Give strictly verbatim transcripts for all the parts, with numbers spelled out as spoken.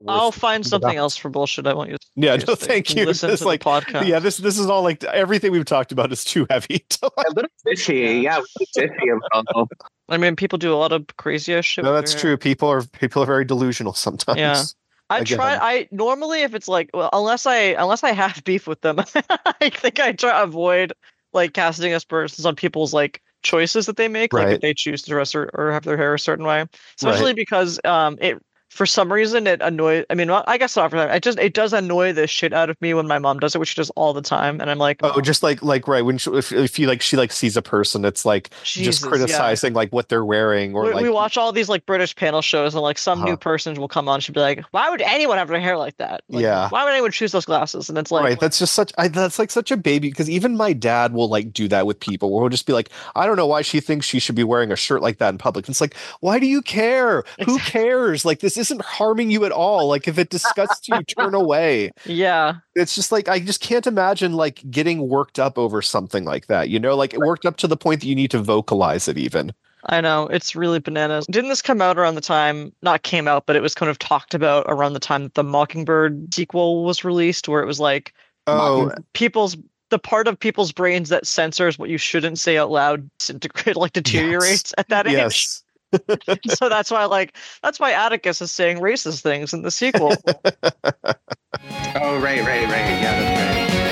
I'll find something else for bullshit. I want you to Yeah, no, thank you. listen It's to like, the podcast. yeah, this this is all like everything we've talked about is too heavy. To A little fishy, yeah, Yeah. a little fishy about I mean, people do a lot of crazy ass shit. No, with that's their true. hair. People are people are very delusional sometimes. Yeah. I Again. try. I normally, if it's like, well, unless I unless I have beef with them, I think I try to avoid like casting aspersions on people's like choices that they make, like Right. if they choose to dress or, or have their hair a certain way, especially because um it for some reason it annoys. I mean, well, I guess not for that. It just it does annoy the shit out of me when my mom does it, which she does all the time, and I'm like, Oh, just like like right when she, if if you like she like sees a person, it's like Jesus, just yeah. criticizing like what they're wearing or we, like we watch all these like British panel shows, and like some new Uh-huh. person will come on, she'll be like, "Why would anyone have their hair like that? Like, Yeah. why would anyone choose those glasses?" And it's like, right. That's just such I, that's like such a baby because even my dad will like do that with people where he'll just be like, I don't know why she thinks she should be wearing a shirt like that in public. And it's like, why do you care? Who Exactly. cares? Like this isn't harming you at all. Like if it disgusts you, turn away. yeah, It's just like I just can't imagine like getting worked up over something like that, you know, like worked up to the point that you need to vocalize it even. I know it's really bananas. Didn't this come out around the time? Not came out, but it was kind of talked about around the time that the Mockingbird sequel was released, where it was like Oh, people's the part of people's brains that censors what you shouldn't say out loud disintegrate like deteriorates at that age. yes. So that's why like that's why Atticus is saying racist things in the sequel. Oh, right, right, right. Yeah, that's right.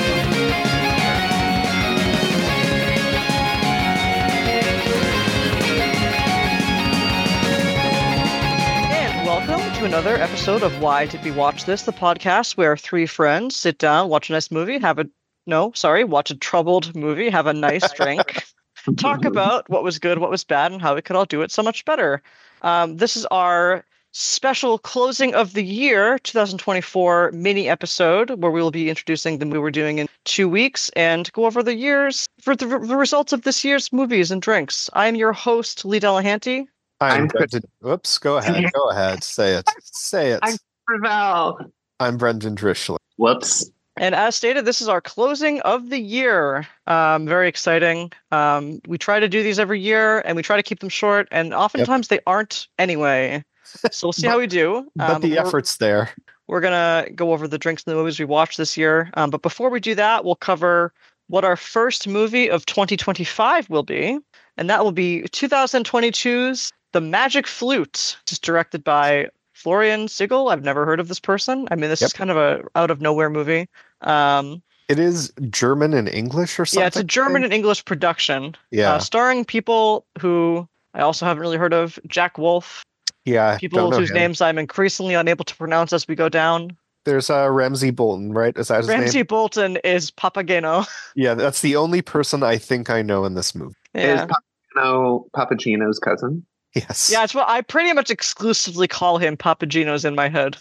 And welcome to another episode of Why Did We Watch This, the podcast where three friends sit down, watch a nice movie, have a no, sorry, watch a troubled movie, have a nice drink, talk about what was good, what was bad, and how we could all do it so much better. Um, this is our special closing of the year twenty twenty-four mini episode where we will be introducing the movie we're doing in two weeks and go over the years for the, the results of this year's movies and drinks. I'm your host, Lee Delahanty. I'm I'm Brendan. Whoops, go ahead. Go ahead. Say it. Say it. I'm Ravel. I'm Brendan Drischler. Whoops. And as stated, this is our closing of the year. Um, very exciting. Um, we try to do these every year, and we try to keep them short, and oftentimes they aren't anyway. So we'll see how we do. But Um, the we're- effort's there. We're gonna go over the drinks and the movies we watched this year. Um, but before we do that, we'll cover what our first movie of twenty twenty-five will be, and that will be twenty twenty-two's The Magic Flute, which is directed by Florian Siegel. I've never heard of this person. I mean, this Yep. is kind of a out of nowhere movie. Um, It is German and English or something. yeah, it's a German and English production, Yeah. uh, starring people who I also haven't really heard of. Jack Wolf, yeah. people don't know whose him. names I'm increasingly unable to pronounce as we go down. There's uh, Ramsey Bolton, right? Is that his Ramsey name? Bolton is Papageno. Yeah, that's the only person I think I know in this movie. Yeah. Is Papageno Papagino's cousin? Yes. Yeah, it's what I pretty much exclusively call him Papagino's in my head.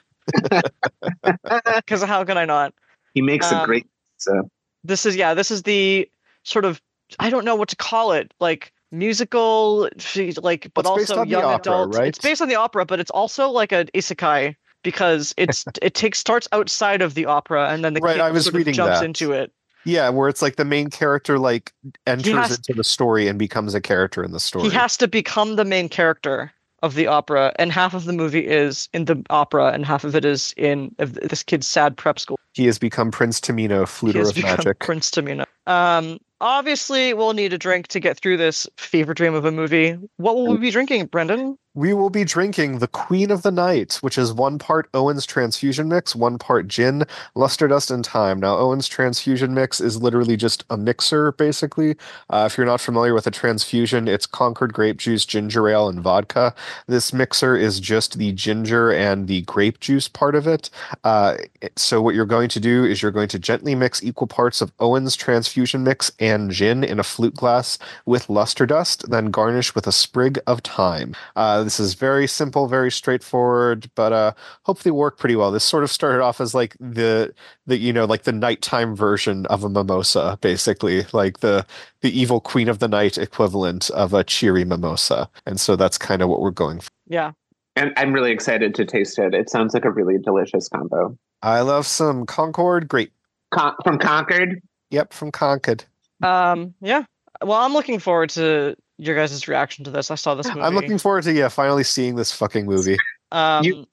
Because how can I not? He makes a Um, great pizza. This is, yeah, this is the sort of, I don't know what to call it, like musical, like, but It's based also on the young opera, adult. right? It's based on the opera, but it's also like an isekai because it's it takes starts outside of the opera and then the Right, kid I was sort of reading jumps that. into it. Yeah, where it's like the main character like enters has- into the story and becomes a character in the story. He has to become the main character of the opera, and half of the movie is in the opera, and half of it is in of this kid's sad prep school. He has become Prince Tamino, He Fluter has of become Magic. Prince Tamina. Um, obviously, we'll need a drink to get through this fever dream of a movie. What will we be drinking, Brendan? We will be drinking the Queen of the Night, which is one part Owen's transfusion mix, one part gin, luster dust, and thyme. Now, Owen's transfusion mix is literally just a mixer, basically. Uh, if you're not familiar with a transfusion, it's Concord grape juice, ginger ale, and vodka. This mixer is just the ginger and the grape juice part of it. Uh, so what you're going to do is you're going to gently mix equal parts of Owen's transfusion mix and gin in a flute glass with luster dust, then garnish with a sprig of thyme. Uh, this is very simple, very straightforward, but uh, hopefully work pretty well. This sort of started off as like the the you know like the nighttime version of a mimosa, basically, like the the evil Queen of the Night equivalent of a cheery mimosa, and so that's kind of what we're going for. Yeah. And I'm really excited to taste it. It sounds like a really delicious combo. I love some Concord grape. Con- from Concord? Yep, from Concord. Um, yeah. Well, I'm looking forward to your guys' reaction to this. I saw this movie. I'm looking forward to yeah finally seeing this fucking movie. Um, You-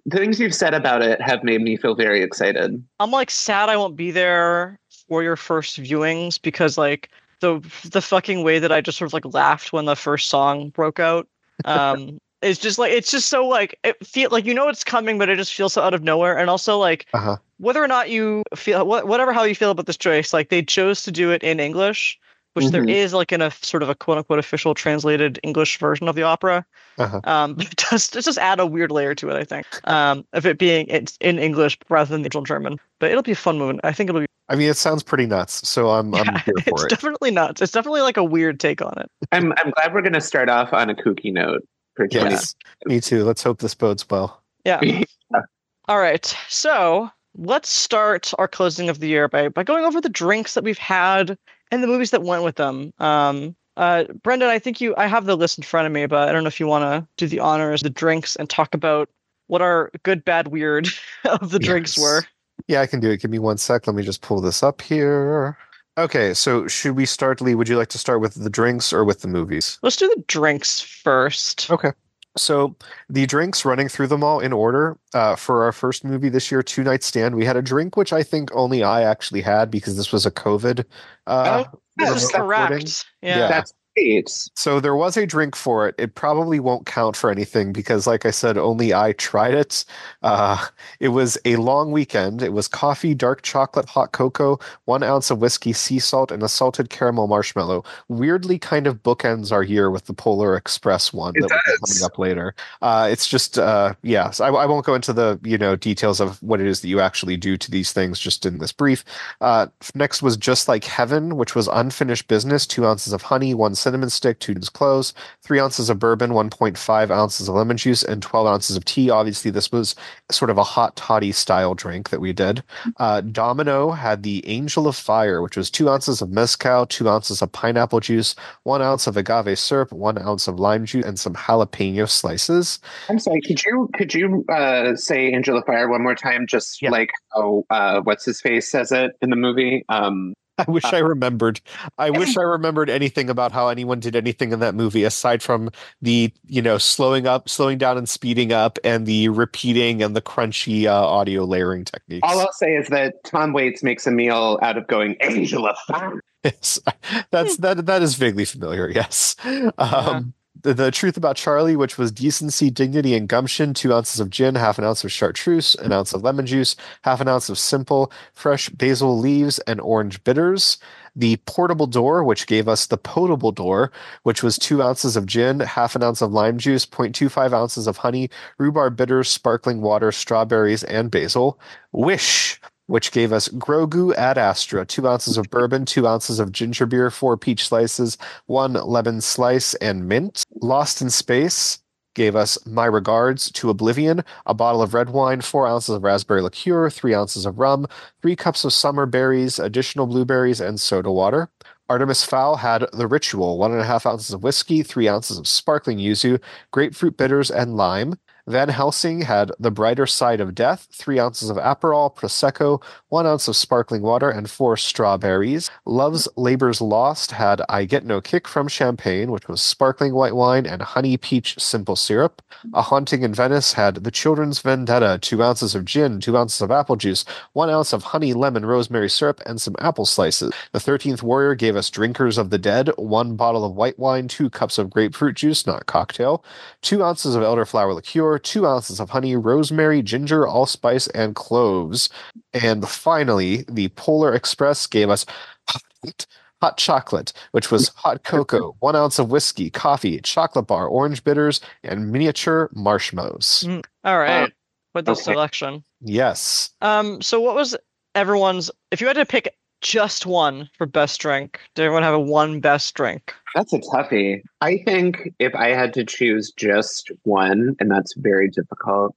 the things you've said about it have made me feel very excited. I'm like sad I won't be there for your first viewings because like the the fucking way that I just sort of like laughed when the first song broke out. Um, it's just like it's just so like it feel like you know it's coming, but it just feels so out of nowhere. And also like Uh-huh. whether or not you feel wh- whatever how you feel about this choice, like they chose to do it in English, which there Mhm. is like in a sort of a quote unquote official translated English version of the opera. Uh-huh. Um, but it does it just add a weird layer to it, I think. Um, of it being it's in English rather than the original German. But it'll be a fun movie. I think it'll be. I mean, it sounds pretty nuts, so I'm I'm Yeah, here it's for it. definitely nuts. It's definitely like a weird take on it. I'm I'm glad we're going to start off on a kooky note for twenty. Yes, me too. Let's hope this bodes well. Yeah. All right. So let's start our closing of the year by by going over the drinks that we've had and the movies that went with them. Um, uh, Brendan, I think you I have the list in front of me, but I don't know if you want to do the honors, the drinks, and talk about what our good, bad, weird of the drinks Yes. were. Yeah, I can do it. Give me one sec. Let me just pull this up here. Okay, so should we start, Lee? Would you like to start with the drinks or with the movies? Let's do the drinks first. Okay. So the drinks, running through them all in order, uh, for our first movie this year, Two Night Stand, we had a drink which I think only I actually had because this was a COVID uh, Oh, This is remote correct. recording. Yeah. Yeah. That's great. So there was a drink for it. It probably won't count for anything because, like I said, only I tried it. Uh, it was a long weekend. It was coffee, dark chocolate, hot cocoa, one ounce of whiskey, sea salt, and a salted caramel marshmallow. Weirdly kind of bookends our year with the Polar Express one It that will be does. coming up later. Uh, it's just, uh, yeah, so I, I won't go into the, you know, details of what it is that you actually do to these things just in this brief. Uh, next was Just Like Heaven, which was unfinished business, two ounces of honey, one cinnamon stick, two cloves, three ounces of bourbon, one point five ounces of lemon juice, and twelve ounces of tea. Obviously, this was sort of a hot toddy style drink that we did. Uh, Domino had the Angel of Fire, which was two ounces of mezcal, two ounces of pineapple juice, one ounce of agave syrup, one ounce of lime juice, and some jalapeno slices. I'm sorry. Could you could you uh, say Angel of Fire one more time? Just Yeah. like how uh, what's his face says it in the movie. Um, I wish I remembered. I wish I remembered anything about how anyone did anything in that movie aside from the, you know, slowing up, slowing down and speeding up and the repeating and the crunchy uh, audio layering techniques. all I'll say is that Tom Waits makes a meal out of going Angel of Fire. Yes, that's that that is vaguely familiar. Yes. Um, the, the Truth About Charlie, which was decency, dignity, and gumption, two ounces of gin, half an ounce of chartreuse, an ounce of lemon juice, half an ounce of simple, fresh basil leaves, and orange bitters. The Portable Door, which gave us the Potable Door, which was two ounces of gin, half an ounce of lime juice, zero point two five ounces of honey, rhubarb bitters, sparkling water, strawberries, and basil. Wish, which gave us Grogu Ad Astra, two ounces of bourbon, two ounces of ginger beer, four peach slices, one lemon slice, and mint. Lost in Space gave us My Regards to Oblivion, a bottle of red wine, four ounces of raspberry liqueur, three ounces of rum, three cups of summer berries, additional blueberries, and soda water. Artemis Fowl had The Ritual, one and a half ounces of whiskey, three ounces of sparkling yuzu, grapefruit bitters, and lime. Van Helsing had The Brighter Side of Death, three ounces of Aperol, Prosecco, one ounce of sparkling water, and four strawberries. Love's Labor's Lost had I Get No Kick from Champagne, which was sparkling white wine and honey peach simple syrup. A Haunting in Venice had The Children's Vendetta, two ounces of gin, two ounces of apple juice, one ounce of honey, lemon, rosemary syrup, and some apple slices. The thirteenth Warrior gave us Drinkers of the Dead, one bottle of white wine, two cups of grapefruit juice, not cocktail, two ounces of elderflower liqueur, two ounces of honey, rosemary, ginger, allspice, and cloves. And finally, the Polar Express gave us hot, hot chocolate, which was hot cocoa, one ounce of whiskey, coffee, chocolate bar, orange bitters, and miniature marshmallows. Mm, all right. Uh, With the okay. selection. Yes. Um, so what was everyone's if you had to pick just one for best drink, did everyone have a one best drink? That's a toughie. I think if I had to choose just one, and that's very difficult,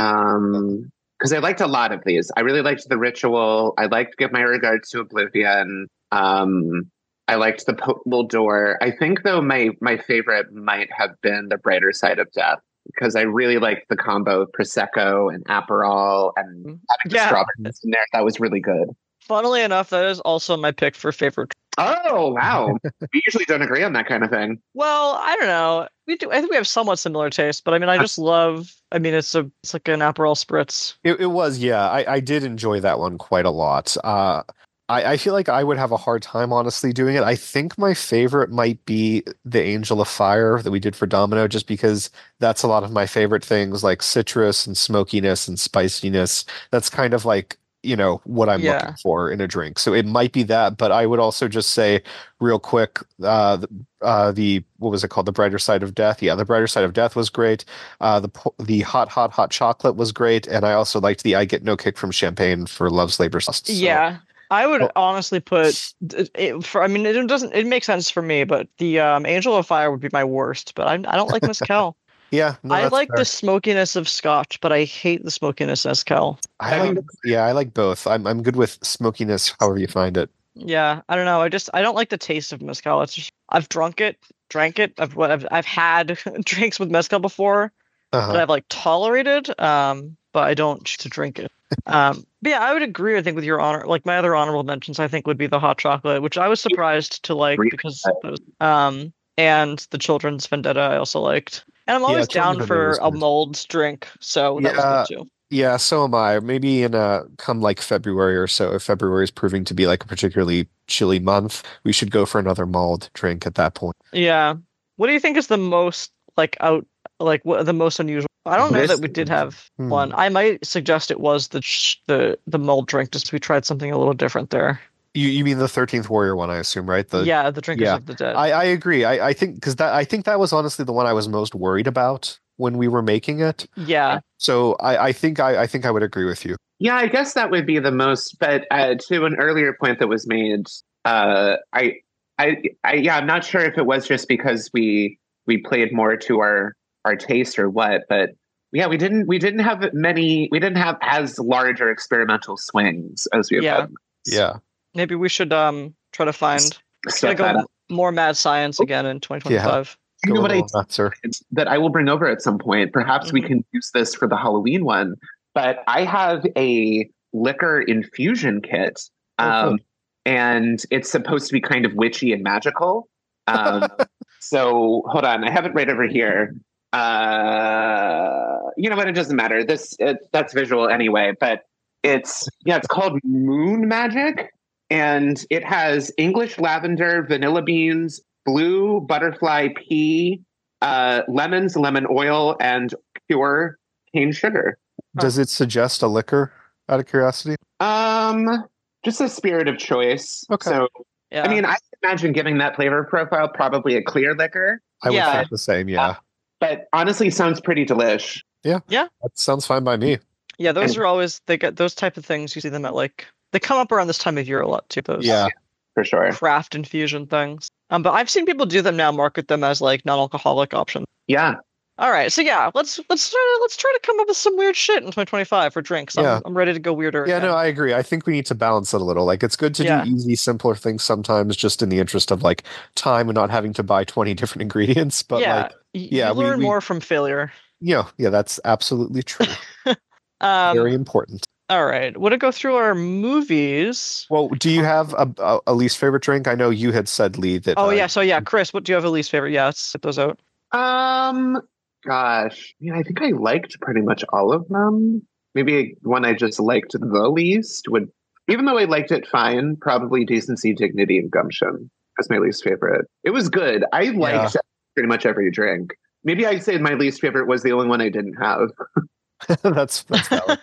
um, because I liked a lot of these. I really liked The Ritual. I liked Give My Regards to Oblivion. Um, I liked The Potable Door. I think, though, my my favorite might have been The Brighter Side of Death, because I really liked the combo of Prosecco and Aperol and having the Yeah. strawberries in there. That was really good. Funnily enough, that is also my pick for favorite. Oh, wow. We usually don't agree on that kind of thing. Well, I don't know. We do. I think we have somewhat similar tastes, but I mean, I just love. I mean, it's a it's like an Aperol spritz. It, it was, yeah. I, I did enjoy that one quite a lot. Uh, I, I feel like I would have a hard time, honestly, doing it. I think my favorite might be the Angel of Fire that we did for Domino, just because that's a lot of my favorite things, like citrus and smokiness and spiciness. That's kind of like, you know, what I'm Yeah. looking for in a drink. So it might be that, but I would also just say real quick, uh, the, uh, the what was it called? The Brighter Side of Death. Yeah, the Brighter Side of Death was great. Uh, the po- the hot, hot, hot chocolate was great, and I also liked the I Get No Kick from Champagne for Love's Labor Lost. So, Yeah, I would Oh. honestly put it, it for. I mean, it doesn't. It makes sense for me, but the um, Angel of Fire would be my worst. But I I don't like mezcal. yeah, no, I that's like fair. the smokiness of Scotch, but I hate the smokiness of mezcal. I like, yeah, I like both. I'm I'm good with smokiness, however you find it. Yeah, I don't know. I just I don't like the taste of mezcal. It's just I've drunk it, drank it. I've what I've I've had drinks with mezcal before Uh-huh. that I've like tolerated, um, but I don't choose to drink it. Um, but yeah, I would agree. I think with your honor, like my other honorable mentions, I think would be the hot chocolate, which I was surprised to like Really because those, um, and the Children's Vendetta I also liked, and I'm Yeah, always Children's down Vendetta for was a good. mulled drink, so that Yeah. was good too. Yeah, so am I. Maybe in a come like February or so, if February is proving to be like a particularly chilly month, we should go for another mulled drink at that point. Yeah. What do you think is the most like out like what the most unusual? I don't know This- that we did have Hmm. one. I might suggest it was the sh- the the mulled drink, just we tried something a little different there. You you mean the thirteenth Warrior one, I assume, right? The Yeah, the Drinkers yeah. of the Dead. I, I agree. I, I think because that I think that was honestly the one I was most worried about when we were making it. Yeah. So I, I think I, I think I would agree with you. Yeah, I guess that would be the most. But uh, to an earlier point that was made, uh, I, I, I, yeah, I'm not sure if it was just because we we played more to our our taste or what. But yeah, we didn't we didn't have many. We didn't have as large or experimental swings as we have Yeah. had. Yeah. Maybe we should um try to find Step gotta that go up. more mad science again in twenty twenty-five. You know Go a what I little nutser. it's- that I will bring over at some point. Perhaps we Mhm. can use this for the Halloween one. But I have a liquor infusion kit, Oh, um, good. and it's supposed to be kind of witchy and magical. Um, so hold on, I have it right over here. Uh, you know what? It doesn't matter. This it, that's visual anyway. But it's yeah, it's called Moon Magic, and it has English lavender, vanilla beans, blue butterfly pea, uh, lemons, lemon oil, and pure cane sugar. Does it suggest a liquor out of curiosity? Um, just a spirit of choice. Okay. So, Yeah. I mean, I imagine giving that flavor profile probably a clear liquor, I would Yeah. think the same, yeah. but honestly, sounds pretty delish. That sounds fine by me. yeah, those and- are always they get those type of things. You see them at like they come up around this time of year a lot too. Those Yeah. For sure. craft infusion things. Um, but I've seen people do them now, market them as like non-alcoholic options. Yeah. All right, so yeah, let's let's try to let's try to come up with some weird shit in twenty twenty-five for drinks. I'm, Yeah. I'm ready to go weirder. Yeah, again. no, I agree. I think we need to balance it a little. Like, it's good to Yeah. do easy, simpler things sometimes, just in the interest of like time and not having to buy twenty different ingredients. But yeah, like, y- yeah, you we- learn we- more from failure. you know, yeah, that's absolutely true. Um, Very important. all right, want to go through our movies? Well, do you have a, a, a least favorite drink? I know you had said, Lee, that. Oh uh, yeah, so yeah, Chris, what do you have a least favorite? Yeah, let's sit those out. Um, gosh, yeah, I think I liked pretty much all of them. Maybe one I just liked the least would, even though I liked it fine, probably Decency, Dignity, and Gumption as my least favorite. It was good. I liked pretty much every drink. Maybe I'd say my least favorite was the only one I didn't have. that's that's valid.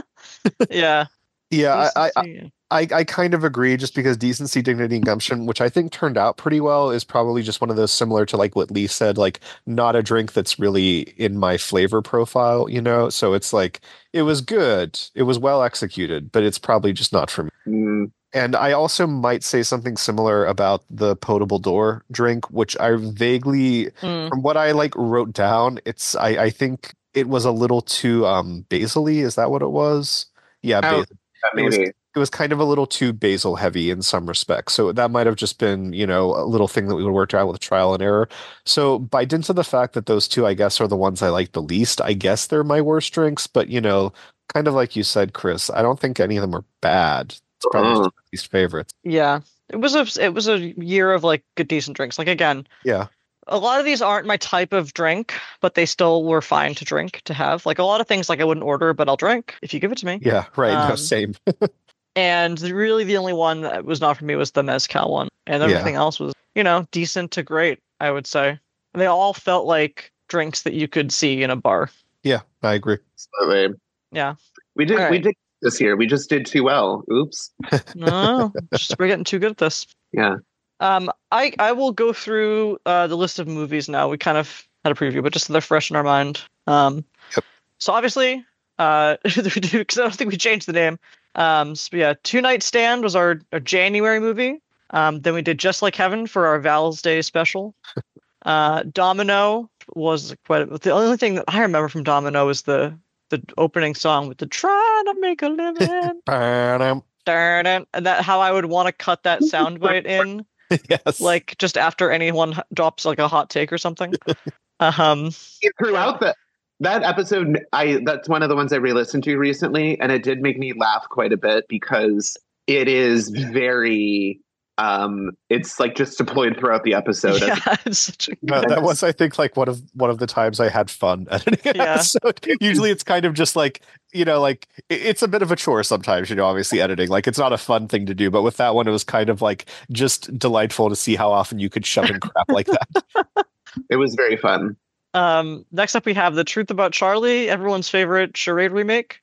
yeah. Yeah, I, I, Decency. I, I kind of agree, just because Decency, Dignity, and Gumption, which I think turned out pretty well, is probably just one of those, similar to like what Lee said, like not a drink that's really in my flavor profile, you know? So it's like, it was good, it was well executed, but it's probably just not for me. Mm, And I also might say something similar about the potable door drink, which I vaguely, Mm, from what I like wrote down, it's I, I think it was a little too um basil-y. Is that what it was? Yeah, Oh. basil. It was, maybe. it was kind of a little too basil heavy in some respects. So that might have just been, you know, a little thing that we would work out with trial and error. So by dint of the fact that those two, I guess, are the ones I like the least, I guess they're my worst drinks. But, you know, kind of like you said, Chris, I don't think any of them are bad. It's probably Uh-uh. just my least favorite. Yeah, it was a it was a year of like good decent drinks. Like again, Yeah. a lot of these aren't my type of drink, but they still were fine to drink to have. Like a lot of things, like I wouldn't order, but I'll drink if you give it to me. Yeah, right. No, Um, same. And the- really, the only one that was not for me was the mezcal one, and Yeah. everything else was, you know, decent to great. I would say. And they all felt like drinks that you could see in a bar. Yeah, I agree. Absolutely. Yeah. We did All we right. did this year. We just did too well. Oops. No, just we're getting too good at this. Yeah. Um, I I will go through uh, the list of movies now. We kind of had a preview, but just so they're fresh in our mind. Um, Yep. So obviously, uh, because I don't think we changed the name. Um, so yeah, Two Night Stand was our, our January movie. Um, then we did Just Like Heaven for our Val's Day special. Uh, Domino was quite. The only thing that I remember from Domino is the the opening song with the "Trying to Make a Living." Ba-dum. Darn it. And that how I would want to cut that soundbite in, Yes. like just after anyone h- drops like a hot take or something. Um, Throughout the that episode, I that's one of the ones I re-listened to recently, and it did make me laugh quite a bit because it is very um it's like just deployed throughout the episode. yeah, it's such a No, that was, I think, like one of one of the times I had fun editing an Yeah. episode. Usually, it's kind of just like you know, like it- it's a bit of a chore sometimes. You know, obviously editing, like it's not a fun thing to do. But with that one, it was kind of like just delightful to see how often you could shove in crap like that. It was very fun. Um, next up, we have The Truth About Charlie, everyone's favorite charade remake.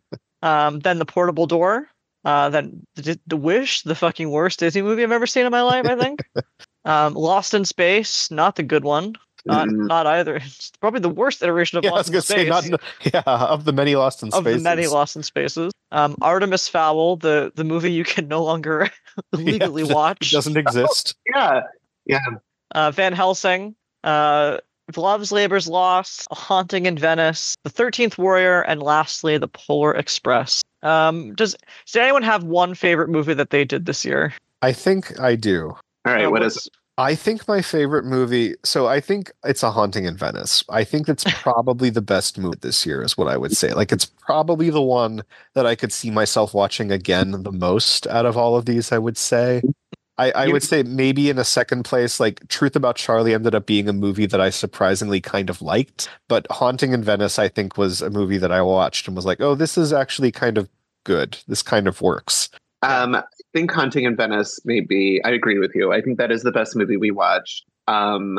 um, then The Portable Door. Uh, then the, the Wish, the fucking worst Disney movie I've ever seen in my life, I think. um, Lost in Space, not the good one. Not Mm. not either. It's probably the worst iteration of Yeah, I was Lost in gonna Space. say not. Yeah, of the many lost in of spaces. the many Lost in Spaces. Um, Artemis Fowl, the the movie you can no longer legally Yeah, it watch. doesn't exist. Yeah. Yeah. Uh, Van Helsing, uh, Love's Labor's Lost, A Haunting in Venice, The Thirteenth Warrior, and lastly, The Polar Express. Um, does does anyone have one favorite movie that they did this year? I think I do. All right. Uh, What what's- is I think my favorite movie, so I think it's A Haunting in Venice. I think it's probably the best movie this year, is what I would say. Like, it's probably the one that I could see myself watching again the most out of all of these, I would say. I, I You- would say maybe in a second place, like, Truth About Charlie ended up being a movie that I surprisingly kind of liked. But Haunting in Venice, I think, was a movie that I watched and was like, oh, this is actually kind of good. This kind of works. Um, I think Haunting in Venice maybe I agree with you. I think that is the best movie we watched. Um,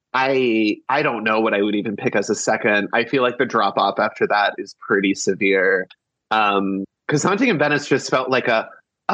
I I don't know what I would even pick as a second. I feel like the drop off after that is pretty severe. Um, because Haunting in Venice just felt like a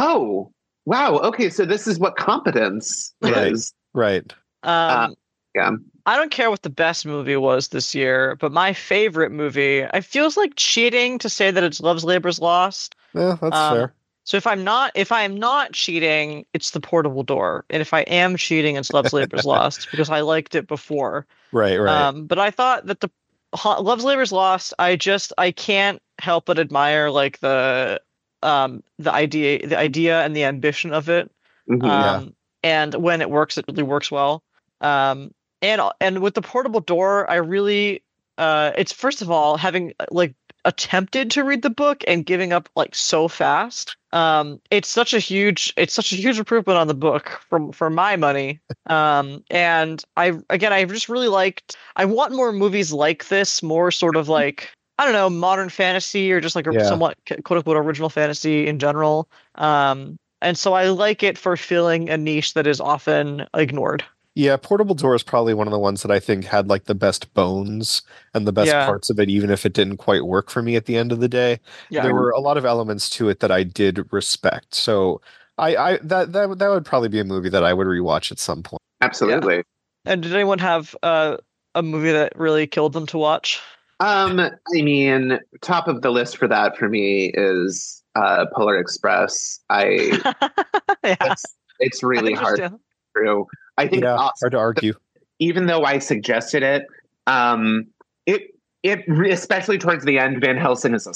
oh wow, okay, so this is what competence Right. is. Right. Um, Yeah. I don't care what the best movie was this year, but my favorite movie, it feels like cheating to say that it's Love's Labor's Lost. Yeah, that's Um, fair. So if I'm not if I am not cheating, it's The Portable Door, and if I am cheating, it's Love's Labor's Lost because I liked it before. Right, right. Um, but I thought that the Ha- Love's Labor's Lost, I just I can't help but admire like the um the idea the idea and the ambition of it. Mhm. Yeah. Um, and when it works, it really works well. Um, and and with The Portable Door, I really uh, it's first of all having like attempted to read the book and giving up like so fast. Um, it's such a huge it's such a huge improvement on the book from for my money. Um, and I again I just really liked. I want more movies like this, more sort of like I don't know modern fantasy or just like a Yeah. somewhat quote unquote original fantasy in general. Um, and so I like it for filling a niche that is often ignored. Yeah, Portable Door is probably one of the ones that I think had like the best bones and the best Yeah. parts of it, even if it didn't quite work for me at the end of the day. Yeah. There were a lot of elements to it that I did respect. So I, I that that would- that would probably be a movie that I would rewatch at some point. Absolutely. And did anyone have uh, a movie that really killed them to watch? Um, I mean, top of the list for that for me is uh Polar Express. I yeah. it's, it's really hard to Understand. get through. I think Yeah, also, hard to argue. even though I suggested it, um, it it re- especially towards the end, Van Helsing is a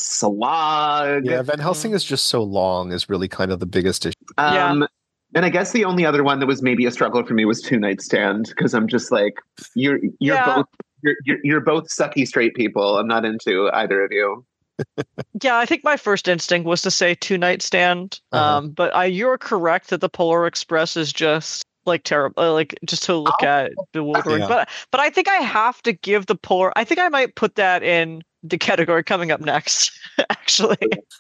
slog. Yeah, Van Helsing is just so long is really kind of the biggest issue. Um, and I guess the only other one that was maybe a struggle for me was Two Night Stand because I'm just like you're you're Yeah. both you're, you're you're both sucky straight people. I'm not into either of you. Yeah, I think my first instinct was to say Two Night Stand. Uh-huh. Um, but I, you're correct that the Polar Express is just like terrible, uh, like just to look Oh, at bewildering. Yeah. But but I think I have to give the Polar. I think I might put that in the category coming up next, actually.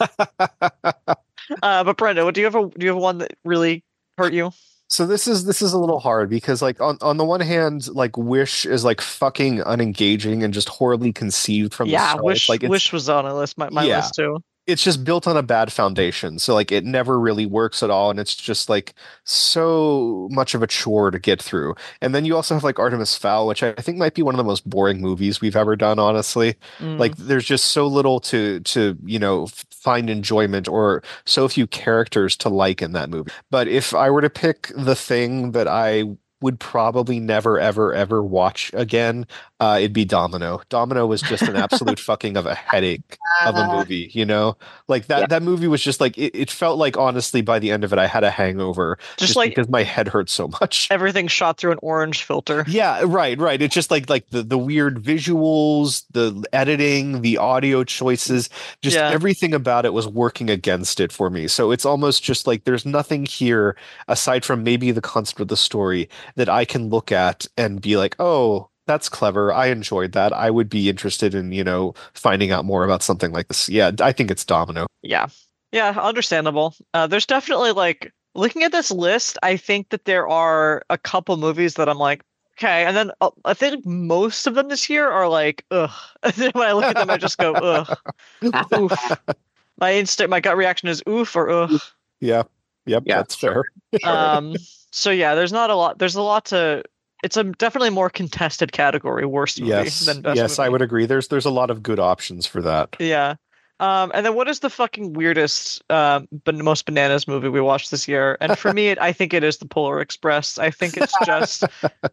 Uh, but Brenda, what do you have? A, do you have one that really hurt you? So this is this is a little hard because like on, on the one hand, like Wish is like fucking unengaging and just horribly conceived from the Yeah, start. Wish Like it's Wish was on a list, my, my yeah, list too. it's just built on a bad foundation. So like it never really works at all, and it's just like so much of a chore to get through. And then you also have like Artemis Fowl, which I think might be one of the most boring movies we've ever done, honestly. Like Mm. there's just so little to to, you know, f- find enjoyment or so few characters to like in that movie. But if I were to pick the thing that I would probably never ever ever watch again, uh, it'd be Domino. Domino was just an absolute fucking of a headache of a Uh, movie, you know? Like yeah. that that movie was just like it, it felt like honestly by the end of it I had a hangover Just just like because my head hurt so much. everything shot through an orange filter. Yeah, right, right. It's just like like the the weird visuals, the editing, the audio choices, just Yeah. everything about it was working against it for me. So it's almost just like there's nothing here aside from maybe the concept of the story that I can look at and be like, "Oh, that's clever. I enjoyed that. I would be interested in, you know, finding out more about something like this." Yeah, I think it's Domino. Yeah. Yeah, understandable. Uh, there's definitely like looking at this list, I think that there are a couple movies that I'm like, okay, and then uh, I think most of them this year are like, ugh. When I look at them, I just go, ugh, oof. My instinct, my gut reaction is oof or ugh. Yeah. Yep, Yeah, that's fair. Um, so yeah, there's not a lot. There's a lot to. It's a definitely more contested category, worst movie Yes. than best Yes, I movie. would agree. There's there's a lot of good options for that. Yeah. Um, and then what is the fucking weirdest, um, but most bananas movie we watched this year? And for me, it, I think it is the Polar Express. I think it's just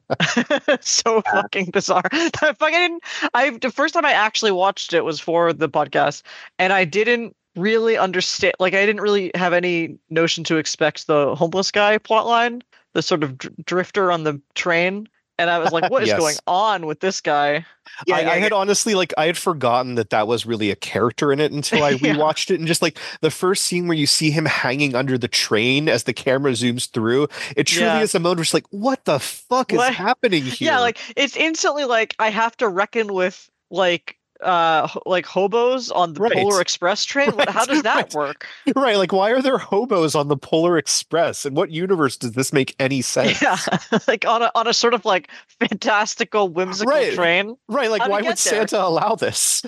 so fucking bizarre. The fucking, I the first time I actually watched it was for the podcast, and I didn't really understand. Like, I didn't really have any notion to expect the homeless guy plotline, the sort of dr- drifter on the train. And I was like, what is Yes. going on with this guy? Yeah, I, yeah, I yeah. had honestly like I had forgotten that that was really a character in it until I Yeah. rewatched it, and just like the first scene where you see him hanging under the train as the camera zooms through, it truly Yeah. is a moment where it's like, what the fuck What? is happening here? Yeah, like it's instantly like I have to reckon with like uh ho- like hobos on the Right. Polar Express train. What, how Right, does that right. work? right, like why are there hobos on the Polar Express? In what universe does this make any sense? Yeah, like on a on a sort of like fantastical, whimsical Right. train. Right, like How'd he why get would there? Santa allow this?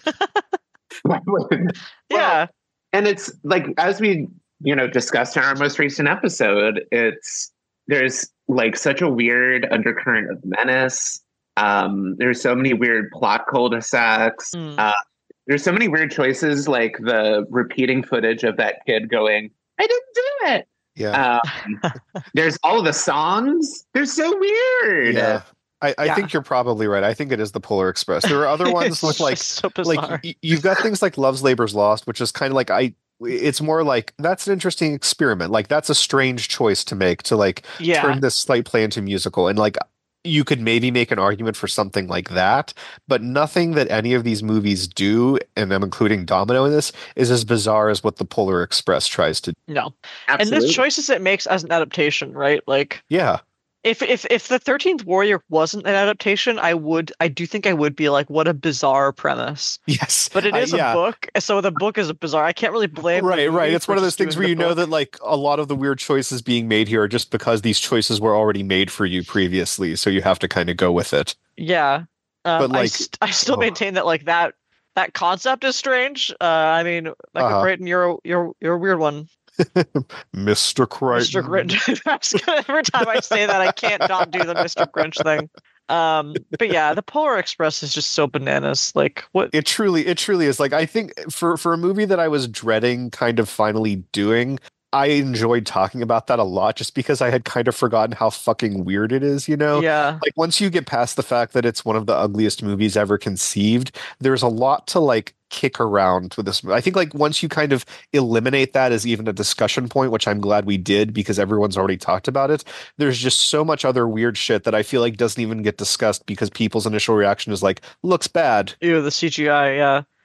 Yeah, And it's like, as we, you know, discussed in our most recent episode, it's there's like such a weird undercurrent of menace. Um, there's so many weird plot cul-de-sacs. Hmm. Uh, there's so many weird choices, like the repeating footage of that kid going, "I didn't do it." Yeah. Um, there's all of the songs. They're so weird. Yeah. I, I Yeah. think you're probably right. I think it is the Polar Express. There are other ones It's with like just so bizarre. like y- you've got things like Love's Labor's Lost, which is kind of like I it's more like that's an interesting experiment. Like that's a strange choice to make to like yeah, turn this slight play into musical. And like you could maybe make an argument for something like that, but nothing that any of these movies do, and I'm including Domino in this, is as bizarre as what the Polar Express tries to do. no. And Absolutely. the choices it makes as an adaptation, right? Like Yeah. if if if the thirteenth Warrior wasn't an adaptation, I would I do think I would be like, what a bizarre premise. Yes. But it I- is a yeah. book, so the book is bizarre. I can't really blame the Right, right. movie It's for one of those just things doing where you the know book. that like a lot of the weird choices being made here are just because these choices were already made for you previously, so you have to kind of go with it. Yeah. Um, But, I, like, st- I still oh. maintain that like that that concept is strange. Uh, I mean, like Uh-huh. Creighton, you're a- you're you're a weird one, Mister Crichton. Mister Grinch. That's good. Every time I say that, I can't not do the Mister Grinch thing. Um, but yeah, the Polar Express is just so bananas. Like what? It truly, it truly is. Like I think for for a movie that I was dreading kind of finally doing, I enjoyed talking about that a lot just because I had kind of forgotten how fucking weird it is, you know? Yeah, Like once you get past the fact that it's one of the ugliest movies ever conceived, there's a lot to like kick around with this. I think like once you kind of eliminate that as even a discussion point, which I'm glad we did because everyone's already talked about it, there's just so much other weird shit that I feel like doesn't even get discussed because people's initial reaction is like, looks bad. ew, the C G I. Yeah, Yeah.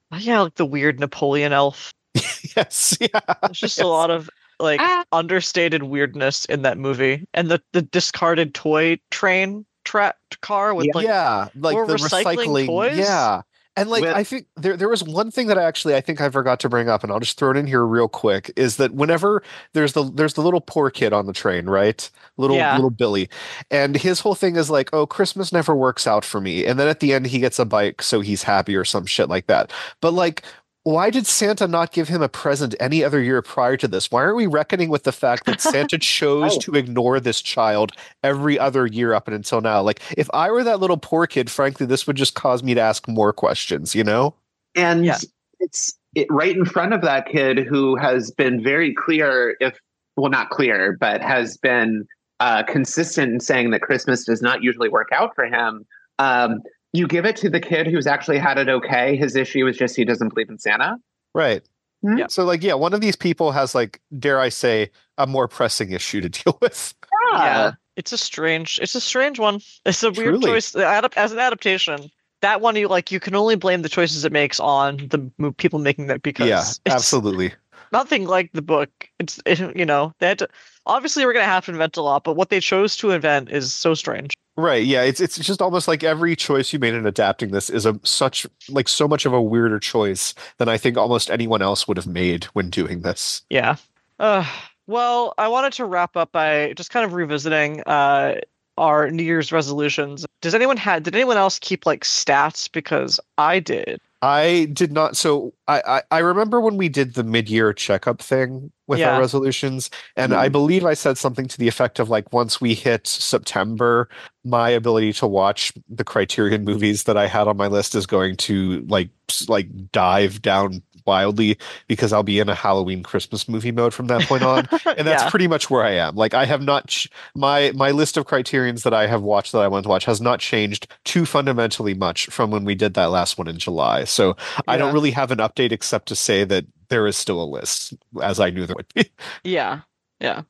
Yeah, like the weird Napoleon elf. Yes, yeah. There's just yes. a lot of like Ah. understated weirdness in that movie, and the the discarded toy train trapped car with Yeah. like yeah, like more the recycling recycling. toys. Yeah. And like With- I think there there was one thing that I actually I think I forgot to bring up, and I'll just throw it in here real quick, is that whenever there's the there's the little poor kid on the train, right? Little Yeah. little Billy. And his whole thing is like, oh, Christmas never works out for me. And then at the end he gets a bike, so he's happy or some shit like that. But like why did Santa not give him a present any other year prior to this? Why aren't we reckoning with the fact that Santa chose Oh. to ignore this child every other year up and until now? Like, if I were that little poor kid, frankly, this would just cause me to ask more questions, you know? And Yeah. it's it, right in front of that kid who has been very clear, if well, not clear, but has been uh, consistent in saying that Christmas does not usually work out for him. Um, you give it to the kid who's actually had it okay. His issue is just he doesn't believe in Santa. Right. Yeah. So, like, yeah, one of these people has, like, dare I say, a more pressing issue to deal with. Yeah, it's a strange, it's a strange one. It's a weird Truly. choice. The adap- As an adaptation, that one you like, you can only blame the choices it makes on the mo- people making that because Yeah, it's absolutely. nothing like the book. It's it, you know they had to, obviously we're gonna have to invent a lot, but what they chose to invent is so strange. Right. Yeah. It's it's just almost like every choice you made in adapting this is a such like so much of a weirder choice than I think almost anyone else would have made when doing this. Yeah. Uh, well, I wanted to wrap up by just kind of revisiting uh our New Year's resolutions. Does anyone had did anyone else keep like stats? Because I did. I did not. So I, I, I remember when we did the mid-year checkup thing with Yeah. our resolutions, and Mhm. I believe I said something to the effect of like once we hit September, my ability to watch the Criterion movies that I had on my list is going to like s- like dive down wildly because I'll be in a Halloween Christmas movie mode from that point on. And that's Yeah. pretty much where I am. Like I have not ch- my my list of criterions that I have watched that I want to watch has not changed too fundamentally much from when we did that last one in July. So I don't Yeah. really have an update except to say that there is still a list, as I knew there would be. Yeah. Yeah.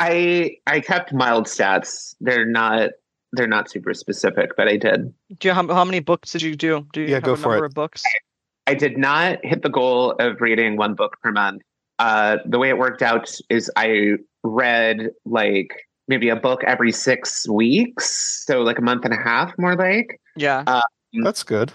I I kept mild stats. They're not they're not super specific, but I did. Do you how, how many books did you do? Do you Yeah, have go a for number it. of books? I did not hit the goal of reading one book per month. Uh, the way it worked out is I read like maybe a book every six weeks, so like a month and a half, more like. Yeah. That's good.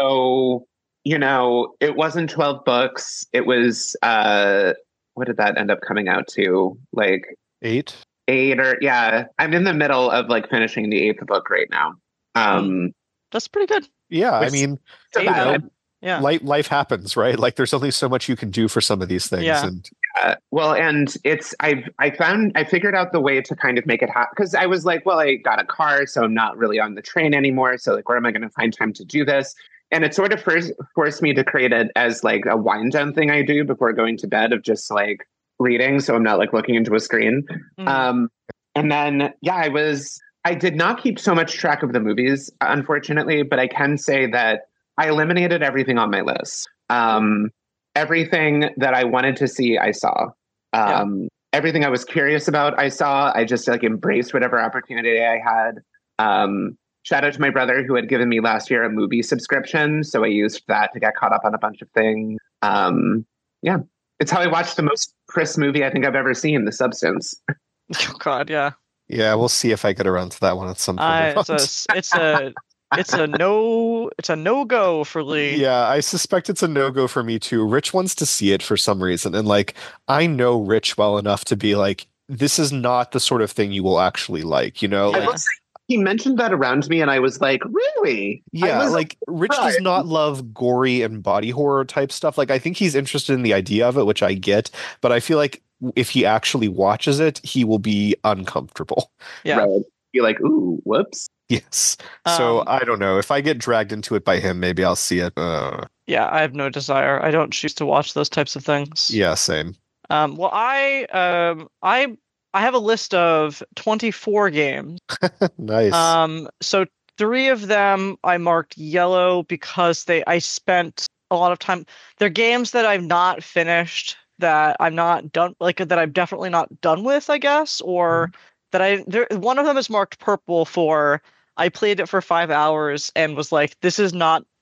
So you know, it wasn't twelve books. It was uh, what did that end up coming out to? Like Eight. eight or yeah. I'm in the middle of like finishing the eighth book right now. Um, That's pretty good. Yeah, I Which- mean, so Eight, bad. uh, Yeah. life life happens, right? Like there's only so much you can do for some of these things. Yeah. And Uh, well, and it's I've I found I figured out the way to kind of make it happen because I was like, well, I got a car, so I'm not really on the train anymore. So like, where am I going to find time to do this? And it sort of first forced me to create it as like a wind down thing I do before going to bed of just like reading, so I'm not like looking into a screen. Mm. Um, and then yeah, I was I did not keep so much track of the movies, unfortunately, but I can say that I eliminated everything on my list. Um, everything that I wanted to see, I saw. Um, Everything I was curious about, I saw. I just like embraced whatever opportunity I had. Um, shout out to my brother who had given me last year a movie subscription, so I used that to get caught up on a bunch of things. Um, yeah, it's how I watched the most Chris movie I think I've ever seen, The Substance. Oh God, yeah. yeah, we'll see if I get around to that one at some point. I, or it's a not. s- it's a it's a no it's a no go for Lee. Yeah, I suspect it's a no-go for me too. Rich wants to see it for some reason. And like, I know Rich well enough to be like, this is not the sort of thing you will actually like, you know? I Yeah. Like, will say, he mentioned that around me, and I was like, really? I yeah, was like Rich does surprised. not love gory and body horror type stuff. Like, I think he's interested in the idea of it, which I get, but I feel like if he actually watches it, he will be uncomfortable. Yeah. Right. You're like, ooh, whoops. Yes. So Um, I don't know. If I get dragged into it by him, maybe I'll see it. Uh, Yeah, I have no desire. I don't choose to watch those types of things. yeah, same. Um, well, I um, I I have a list of twenty-four games. Nice. Um, so three of them I marked yellow because they I spent a lot of time. They're games that I've not finished, that I'm not done, like that I'm definitely not done with, I guess, or that I there. One of them is marked purple for I played it for five hours and was like, this is not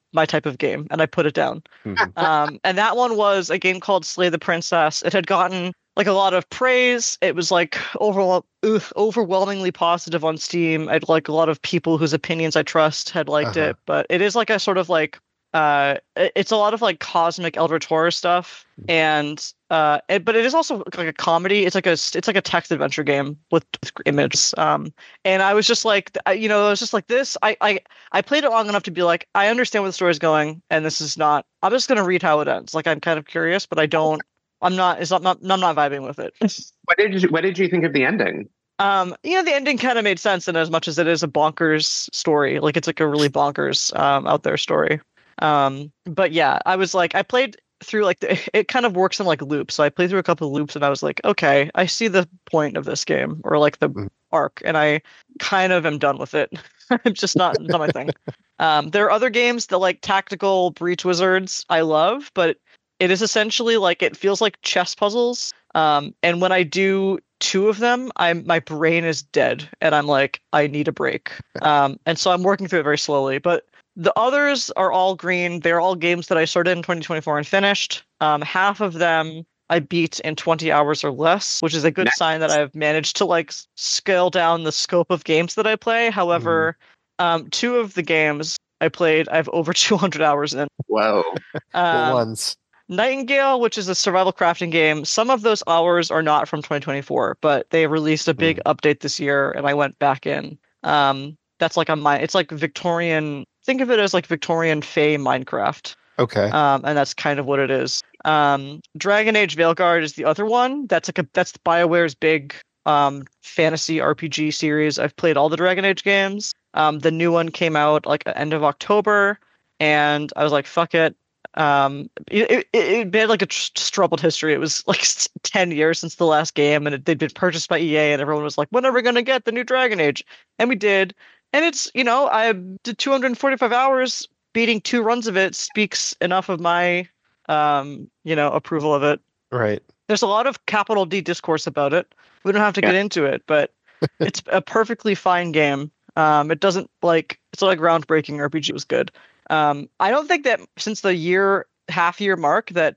my type of game, and I put it down. Mhm. Um, and that one was a game called Slay the Princess. It had gotten like a lot of praise. It was like overwhel- ugh, overwhelmingly positive on Steam. I'd like a lot of people whose opinions I trust had liked Uh-huh. it, but it is like a sort of like uh, it- it's a lot of like cosmic Eldritch horror stuff, and uh, it, but it is also like a comedy. It's like a it's like a text adventure game with, with images. Um, and I was just like, I- you know, I was just like this. I I I played it long enough to be like, I understand where the story's going, and this is not. I'm just gonna read how it ends. Like I'm kind of curious, but I don't. I'm not. It's not. not I'm not vibing with it. What did you What did you think of the ending? Um, you know, the ending kind of made sense in as much as it is a bonkers story. Like it's like a really bonkers, um, out there story. Um, but yeah, I was like, I played through like the, it kind of works in like loops. So I played through a couple of loops, and I was like, okay, I see the point of this game, or like the Mhm. arc, and I kind of am done with it. I'm just not not my thing. Um, there are other games that like Tactical Breach Wizards I love, but it is essentially like it feels like chess puzzles. Um, and when I do two of them, I'm my brain is dead, and I'm like, I need a break. Um, and so I'm working through it very slowly. But the others are all green. They're all games that I started in twenty twenty-four and finished. Um, half of them I beat in twenty hours or less, which is a good Nice. sign that I've managed to like s- scale down the scope of games that I play. However, um, two of the games I played, I have over two hundred hours in. Whoa. What Um, ones? Nightingale, which is a survival crafting game, some of those hours are not from twenty twenty-four, but they released a big update this year, and I went back in. Um, that's like a mi- it's like Victorian. Think of it as like Victorian Fey Minecraft, Okay. um, and that's kind of what it is. Um, Dragon Age Veilguard is the other one. That's like a that's BioWare's big um fantasy R P G series. I've played all the Dragon Age games. Um, the new one came out like end of October, and I was like, fuck it. Um, it, it, it had like a tr- troubled history. It was like s- ten years since the last game, and it, they'd been purchased by E A, and everyone was like, when are we going to get the new Dragon Age? And we did. And it's, you know, I did two hundred forty-five hours. Beating two runs of it speaks enough of my, um, you know, approval of it. Right. There's a lot of capital D discourse about it. We don't have to Yeah. get into it, but it's a perfectly fine game. Um, it doesn't like it's not a groundbreaking R P G. It was good. Um, I don't think that since the year half year mark that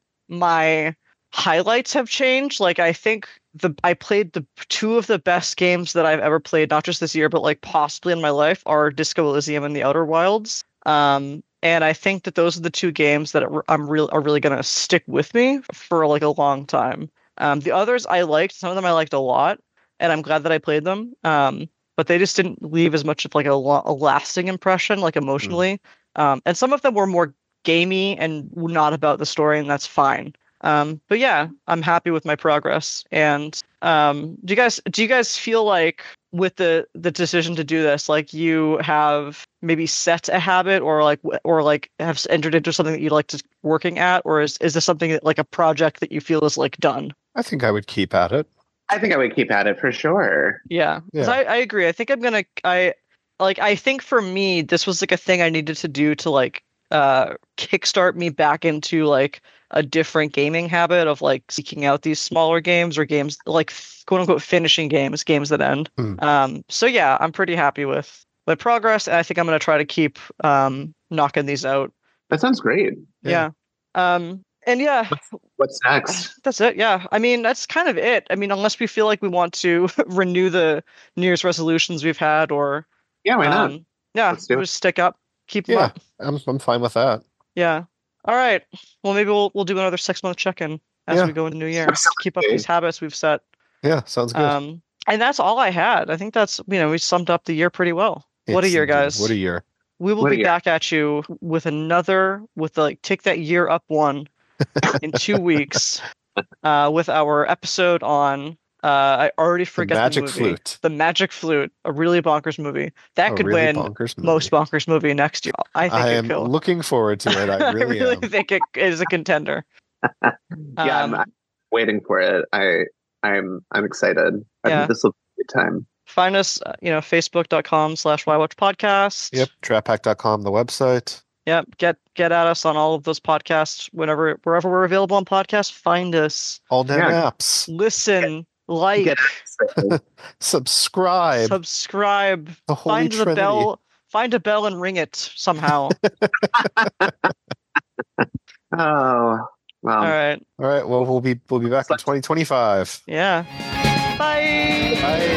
my highlights have changed. Like I think the I played the two of the best games that I've ever played, not just this year, but like possibly in my life, are Disco Elysium and The Outer Wilds. Um, and I think that those are the two games that are, I'm real are really gonna stick with me for like a long time. Um, the others I liked, some of them I liked a lot, and I'm glad that I played them. Um, but they just didn't leave as much of like a, lo- a lasting impression, like emotionally. Um, and some of them were more gamey and not about the story, and that's fine. Um, but yeah, I'm happy with my progress. And um, do you guys do you guys feel like with the the decision to do this, like you have maybe set a habit or like w- or like have entered into something that you like to working at, or is is this something that like a project that you feel is like done? I think I would keep at it. I think I would keep at it for sure. Yeah, 'cause Yeah. I, I agree. I think I'm gonna I like I think for me this was like a thing I needed to do to like uh kickstart me back into like a different gaming habit of like seeking out these smaller games or games like f- quote unquote finishing games, games that end. Hmm. Um, so yeah, I'm pretty happy with my progress, and I think I'm gonna try to keep um knocking these out. That sounds great. Yeah. Yeah. Um, and yeah, What's next? that's it. Yeah. I mean, that's kind of it. I mean, unless we feel like we want to renew the New Year's resolutions we've had, or Yeah, why not? um, yeah, Let's do it. just stick up, keep them Yeah. up. I'm I'm fine with that. Yeah. All right. Well, maybe we'll we'll do another six month check in as Yeah. we go into New Year. Absolutely. Keep up these habits we've set. Yeah, sounds good. Um, and that's all I had. I think that's you know we summed up the year pretty well. What a It's year, indeed- guys. What a year. We will What a be year. back at you with another with the, like take that year up one in two weeks uh, with our episode on uh, I already The forget the, Magic movie. Flute. The Magic Flute, a really bonkers movie that A could really win bonkers movie. most bonkers movie next year. I think I it am could. looking forward to it. I really, really am. think it is a contender. Yeah, Um, I'm waiting for it. I I'm I'm excited. I Yeah. think this will be a good time. Find us, uh, you know, facebook.com slash whywatchpodcast. Yep. trap hack dot com, the website. Yep. Get get at us on all of those podcasts whenever wherever we're available on podcasts. Find us. All damn Yeah. apps. Listen, like, Get So, Subscribe. subscribe, the Holy find the Trinity. bell, Find a bell and ring it somehow. Oh, well. All right. All right. Well, we'll be we'll be back in twenty twenty-five. Yeah. Bye. Bye.